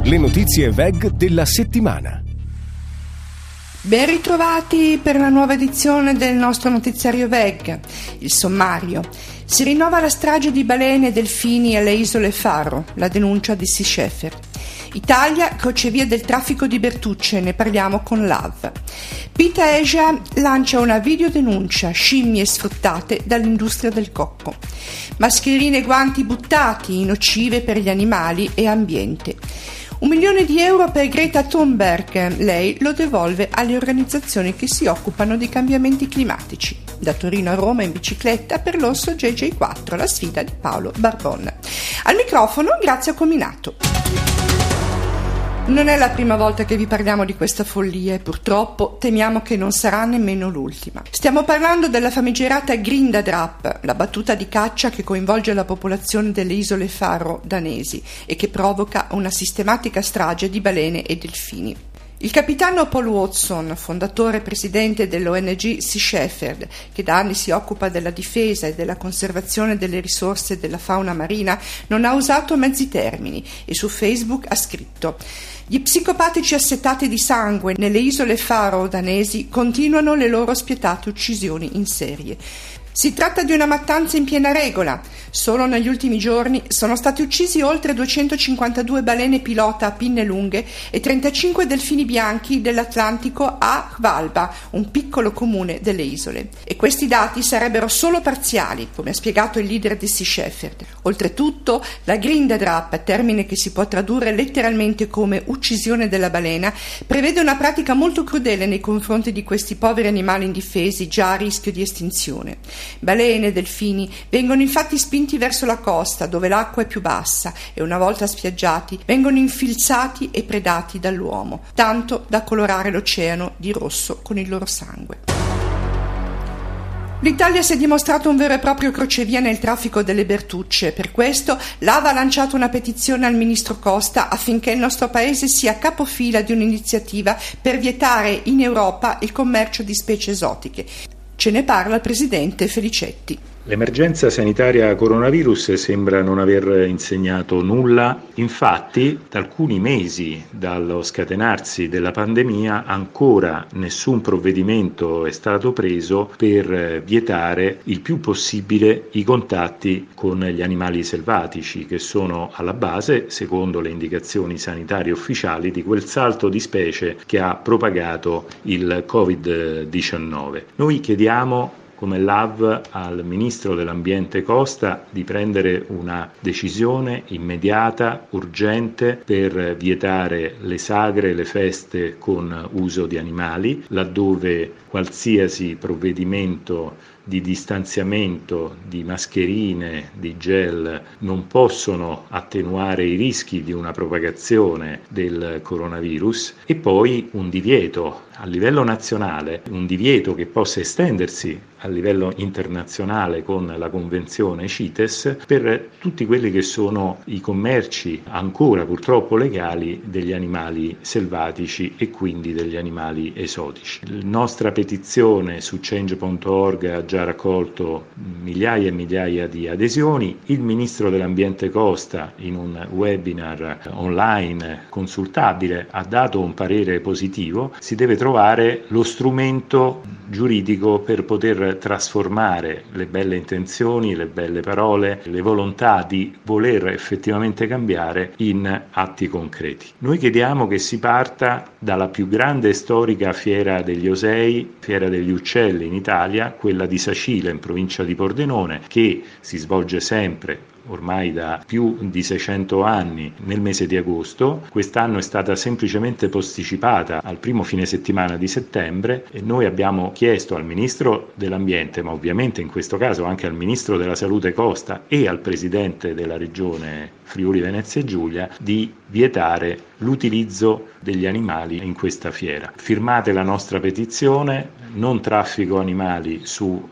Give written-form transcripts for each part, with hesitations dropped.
Le notizie VEG della settimana. Ben ritrovati per la nuova edizione del nostro notiziario VEG. Il sommario. Si rinnova la strage di balene e delfini alle isole Faro, la denuncia di Sea Shepherd. Italia, crocevia del traffico di Bertucce, ne parliamo con Lav. PETA Asia lancia una videodenuncia, scimmie sfruttate dall'industria del cocco. Mascherine e guanti buttati, nocive per gli animali e ambiente. 1 milione di euro per Greta Thunberg, lei lo devolve alle organizzazioni che si occupano di cambiamenti climatici. Da Torino a Roma in bicicletta per l'orso JJ4, la sfida di Paolo Barbon. Al microfono Grazia Cominato. Non è la prima volta che vi parliamo di questa follia e purtroppo temiamo che non sarà nemmeno l'ultima. Stiamo parlando della famigerata Grindadrap, la battuta di caccia che coinvolge la popolazione delle isole Faro danesi e che provoca una sistematica strage di balene e delfini. Il capitano Paul Watson, fondatore e presidente dell'ONG Sea Shepherd, che da anni si occupa della difesa e della conservazione delle risorse della fauna marina, non ha usato mezzi termini e su Facebook ha scritto: gli psicopatici assetati di sangue nelle isole Faro danesi continuano le loro spietate uccisioni in serie. Si tratta di una mattanza in piena regola. Solo negli ultimi giorni sono stati uccisi oltre 252 balene pilota a pinne lunghe e 35 delfini bianchi dell'Atlantico a Hvalba, un piccolo comune delle isole. E questi dati sarebbero solo parziali, come ha spiegato il leader di Sea Shepherd. Oltretutto, la Grindadrap, termine che si può tradurre letteralmente come uccisione della balena, prevede una pratica molto crudele nei confronti di questi poveri animali indifesi già a rischio di estinzione. Balene e delfini vengono infatti spinti verso la costa dove l'acqua è più bassa e una volta spiaggiati vengono infilzati e predati dall'uomo, tanto da colorare l'oceano di rosso con il loro sangue. L'Italia si è dimostrato un vero e proprio crocevia nel traffico delle bertucce. Per questo l'AVA ha lanciato una petizione al ministro Costa affinché il nostro paese sia capofila di un'iniziativa per vietare in Europa il commercio di specie esotiche. Ce ne parla il presidente Felicetti. L'emergenza sanitaria coronavirus sembra non aver insegnato nulla, infatti da alcuni mesi dallo scatenarsi della pandemia ancora nessun provvedimento è stato preso per vietare il più possibile i contatti con gli animali selvatici che sono alla base, secondo le indicazioni sanitarie ufficiali, di quel salto di specie che ha propagato il Covid-19. Noi chiediamo come LAV al Ministro dell'Ambiente Costa di prendere una decisione immediata, urgente, per vietare le sagre e le feste con uso di animali, laddove qualsiasi provvedimento di distanziamento, di mascherine, di gel non possono attenuare i rischi di una propagazione del coronavirus, e poi un divieto a livello nazionale, un divieto che possa estendersi a livello internazionale con la convenzione CITES per tutti quelli che sono i commerci ancora purtroppo legali degli animali selvatici e quindi degli animali esotici. La nostra petizione su change.org ha già raccolto migliaia e migliaia di adesioni. Il Ministro dell'Ambiente Costa, in un webinar online consultabile, ha dato un parere positivo. Si deve trovare lo strumento giuridico per poter trasformare le belle intenzioni, le belle parole, le volontà di voler effettivamente cambiare in atti concreti. Noi chiediamo che si parta dalla più grande e storica fiera degli Osei, fiera degli uccelli in Italia, quella di Sacile in provincia di Pordenone, che si svolge sempre ormai da più di 600 anni nel mese di agosto. Quest'anno è stata semplicemente posticipata al primo fine settimana di settembre e noi abbiamo chiesto al Ministro dell'Ambiente, ma ovviamente in questo caso anche al Ministro della Salute Costa e al Presidente della Regione Friuli Venezia Giulia, di vietare l'utilizzo degli animali in questa fiera. Firmate la nostra petizione, non traffico animali, su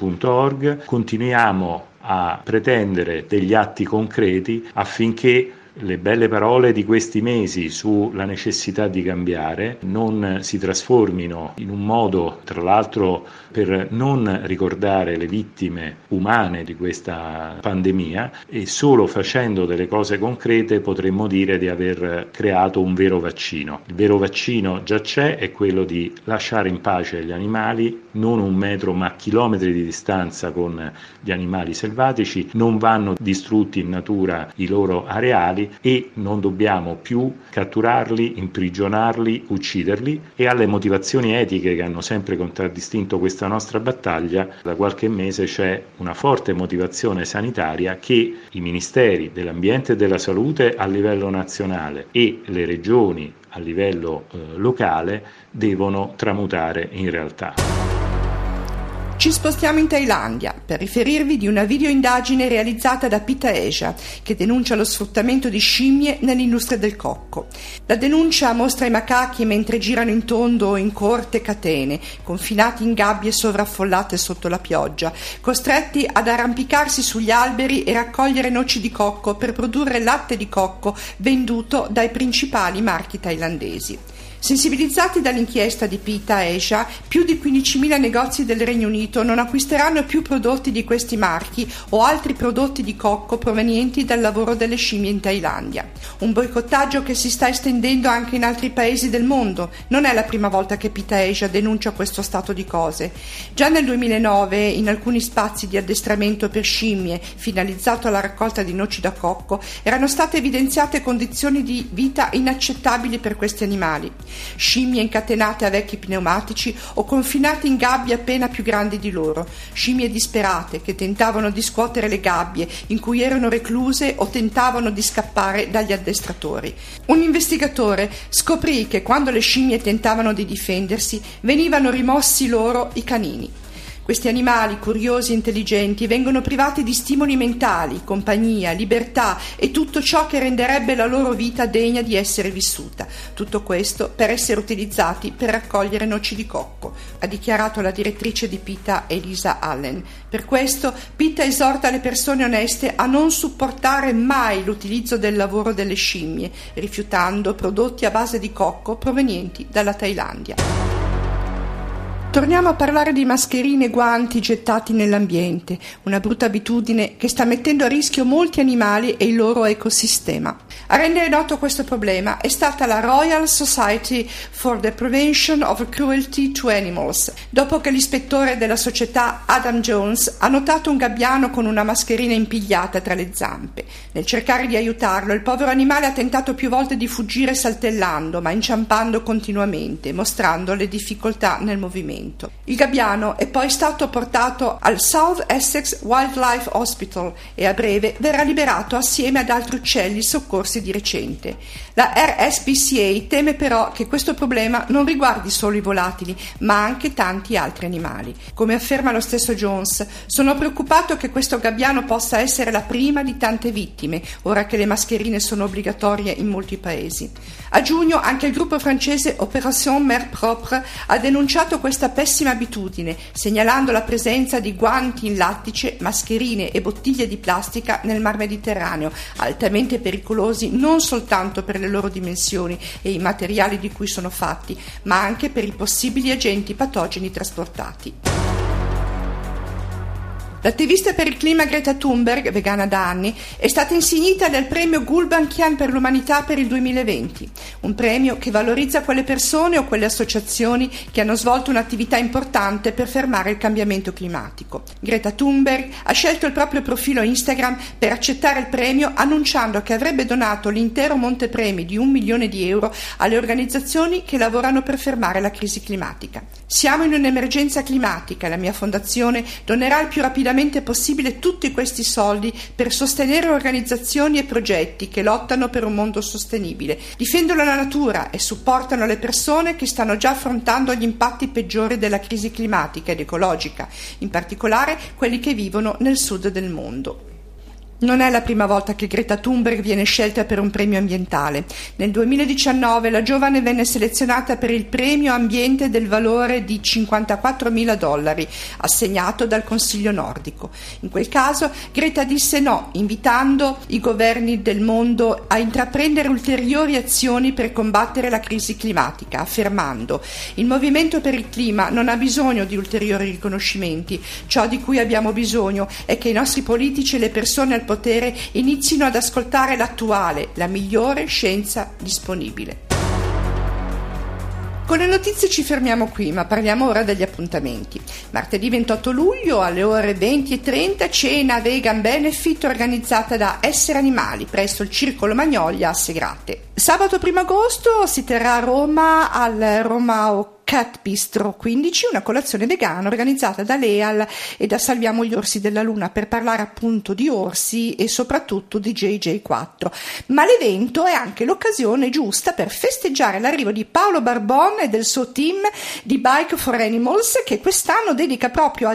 change.org. Continuiamo a pretendere degli atti concreti affinché le belle parole di questi mesi sulla necessità di cambiare non si trasformino in un modo, tra l'altro, per non ricordare le vittime umane di questa pandemia, e solo facendo delle cose concrete potremmo dire di aver creato un vero vaccino. Il vero vaccino già c'è, è quello di lasciare in pace gli animali, non 1 metro ma chilometri di distanza con gli animali selvatici, non vanno distrutti in natura i loro areali e non dobbiamo più catturarli, imprigionarli, ucciderli. E alle motivazioni etiche che hanno sempre contraddistinto questa nostra battaglia, da qualche mese c'è una forte motivazione sanitaria che i ministeri dell'ambiente e della salute a livello nazionale e le regioni a livello locale devono tramutare in realtà. Ci spostiamo in Thailandia per riferirvi di una videoindagine realizzata da Pita Asia che denuncia lo sfruttamento di scimmie nell'industria del cocco. La denuncia mostra i macachi mentre girano in tondo o in corte catene, confinati in gabbie sovraffollate sotto la pioggia, costretti ad arrampicarsi sugli alberi e raccogliere noci di cocco per produrre latte di cocco venduto dai principali marchi thailandesi. Sensibilizzati dall'inchiesta di Pita Asia, più di 15.000 negozi del Regno Unito non acquisteranno più prodotti di questi marchi o altri prodotti di cocco provenienti dal lavoro delle scimmie in Thailandia. Un boicottaggio che si sta estendendo anche in altri paesi del mondo. Non è la prima volta che Pita Asia denuncia questo stato di cose. Già nel 2009, in alcuni spazi di addestramento per scimmie finalizzato alla raccolta di noci da cocco, erano state evidenziate condizioni di vita inaccettabili per questi animali. Scimmie incatenate a vecchi pneumatici o confinate in gabbie appena più grandi di loro, scimmie disperate che tentavano di scuotere le gabbie in cui erano recluse o tentavano di scappare dagli addestratori. Un investigatore scoprì che quando le scimmie tentavano di difendersi venivano rimossi loro i canini. Questi animali, curiosi e intelligenti, vengono privati di stimoli mentali, compagnia, libertà e tutto ciò che renderebbe la loro vita degna di essere vissuta. Tutto questo per essere utilizzati per raccogliere noci di cocco, ha dichiarato la direttrice di Pita, Elisa Allen. Per questo Pita esorta le persone oneste a non supportare mai l'utilizzo del lavoro delle scimmie, rifiutando prodotti a base di cocco provenienti dalla Thailandia. Torniamo a parlare di mascherine e guanti gettati nell'ambiente, una brutta abitudine che sta mettendo a rischio molti animali e il loro ecosistema. A rendere noto questo problema è stata la Royal Society for the Prevention of Cruelty to Animals, dopo che l'ispettore della società Adam Jones ha notato un gabbiano con una mascherina impigliata tra le zampe. Nel cercare di aiutarlo, il povero animale ha tentato più volte di fuggire saltellando, ma inciampando continuamente, mostrando le difficoltà nel movimento. Il gabbiano è poi stato portato al South Essex Wildlife Hospital e a breve verrà liberato assieme ad altri uccelli soccorsi di recente. La RSPCA teme però che questo problema non riguardi solo i volatili, ma anche tanti altri animali. Come afferma lo stesso Jones, sono preoccupato che questo gabbiano possa essere la prima di tante vittime, ora che le mascherine sono obbligatorie in molti paesi. A giugno anche il gruppo francese Opération Mer Propre ha denunciato questa pessima abitudine, segnalando la presenza di guanti in lattice, mascherine e bottiglie di plastica nel Mar Mediterraneo, altamente pericolosi non soltanto per le loro dimensioni e i materiali di cui sono fatti, ma anche per i possibili agenti patogeni trasportati. L'attivista per il clima Greta Thunberg, vegana da anni, è stata insignita del premio Gulbenkian per l'umanità per il 2020, un premio che valorizza quelle persone o quelle associazioni che hanno svolto un'attività importante per fermare il cambiamento climatico. Greta Thunberg ha scelto il proprio profilo Instagram per accettare il premio, annunciando che avrebbe donato l'intero montepremi di €1 milione alle organizzazioni che lavorano per fermare la crisi climatica. Siamo in un'emergenza climatica e la mia fondazione donerà il più rapidamente possibile tutti questi soldi per sostenere organizzazioni e progetti che lottano per un mondo sostenibile, difendono la natura e supportano le persone che stanno già affrontando gli impatti peggiori della crisi climatica ed ecologica, in particolare quelli che vivono nel sud del mondo. Non è la prima volta che Greta Thunberg viene scelta per un premio ambientale. Nel 2019 la giovane venne selezionata per il premio ambiente del valore di $54.000, assegnato dal Consiglio nordico. In quel caso Greta disse no, invitando i governi del mondo a intraprendere ulteriori azioni per combattere la crisi climatica, affermando: il movimento per il clima non ha bisogno di ulteriori riconoscimenti. Ciò di cui abbiamo bisogno è che i nostri politici e le persone al potere inizino ad ascoltare l'attuale, la migliore scienza disponibile. Con le notizie ci fermiamo qui, ma parliamo ora degli appuntamenti. Martedì 28 luglio alle ore 20:30 cena vegan benefit organizzata da Essere Animali presso il Circolo Magnolia a Segrate. Sabato 1 agosto si terrà a Roma al Romao Cat Bistro 15, una colazione vegana organizzata da Leal e da Salviamo gli Orsi della Luna per parlare appunto di orsi e soprattutto di JJ4. Ma l'evento è anche l'occasione giusta per festeggiare l'arrivo di Paolo Barbon e del suo team di Bike for Animals, che quest'anno dedica proprio a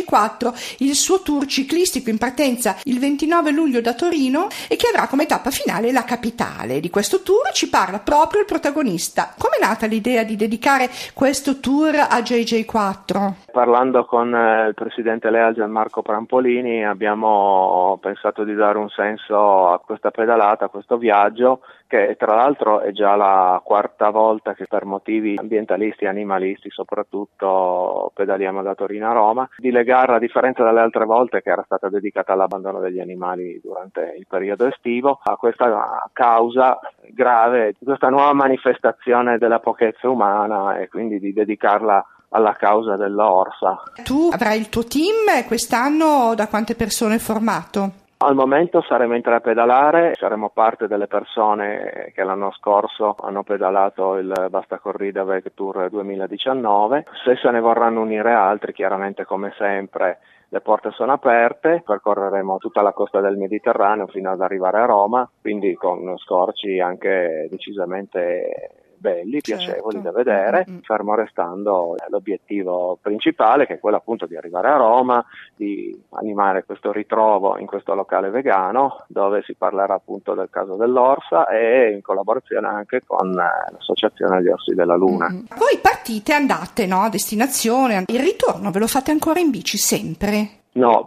JJ4 il suo tour ciclistico in partenza il 29 luglio da Torino e che avrà come tappa finale la capitale. Di questo tour ci parla proprio il protagonista. Com'è nata l'idea di dedicare questo tour a JJ4? Parlando con il presidente Leal Gianmarco Prampolini abbiamo pensato di dare un senso a questa pedalata, a questo viaggio, che tra l'altro è già la quarta volta che per motivi ambientalisti e animalisti soprattutto pedaliamo da Torino a Roma, di legare, a differenza dalle altre volte che era stata dedicata all'abbandono degli animali durante il periodo estivo, a questa causa grave, questa nuova manifestazione della pochezza umana, e quindi di dedicarla alla causa dell'orsa. Tu avrai il tuo team quest'anno, da quante persone è formato? Al momento saremo in 3 a pedalare, saremo parte delle persone che l'anno scorso hanno pedalato il Basta Corrida Veg Tour 2019. Se ne vorranno unire altri, chiaramente come sempre le porte sono aperte, percorreremo tutta la costa del Mediterraneo fino ad arrivare a Roma, quindi con scorci anche decisamente belli, piacevoli da vedere, fermo restando l'obiettivo principale, che è quello appunto di arrivare a Roma, di animare questo ritrovo in questo locale vegano dove si parlerà appunto del caso dell'orsa e in collaborazione anche con l'Associazione degli Orsi della Luna. Voi partite, andate, no? A destinazione, il ritorno ve lo fate ancora in bici sempre? No,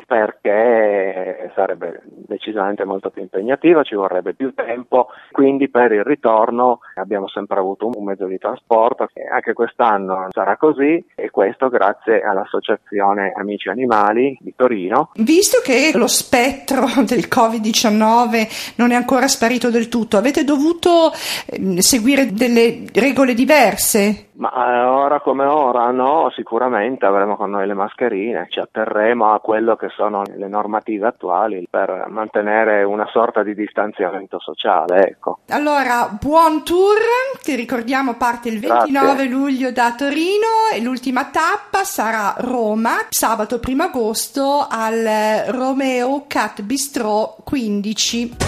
perché sarebbe decisamente molto più impegnativo, ci vorrebbe più tempo, quindi per il ritorno abbiamo sempre avuto un mezzo di trasporto, che anche quest'anno sarà così, e questo grazie all'Associazione Amici Animali di Torino. Visto che lo spettro del Covid-19 non è ancora sparito del tutto, avete dovuto seguire delle regole diverse? Ma ora come ora no, sicuramente avremo con noi le mascherine, ci atterremo a quello che sono le normative attuali per mantenere una sorta di distanziamento sociale, ecco. Allora, buon tour, ti ricordiamo parte il 29 luglio da Torino e l'ultima tappa sarà Roma, sabato 1 agosto al Romeo Cat Bistro 15.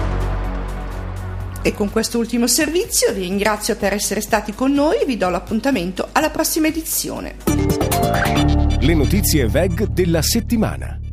E con questo ultimo servizio vi ringrazio per essere stati con noi e vi do l'appuntamento alla prossima edizione. Le notizie VEG della settimana.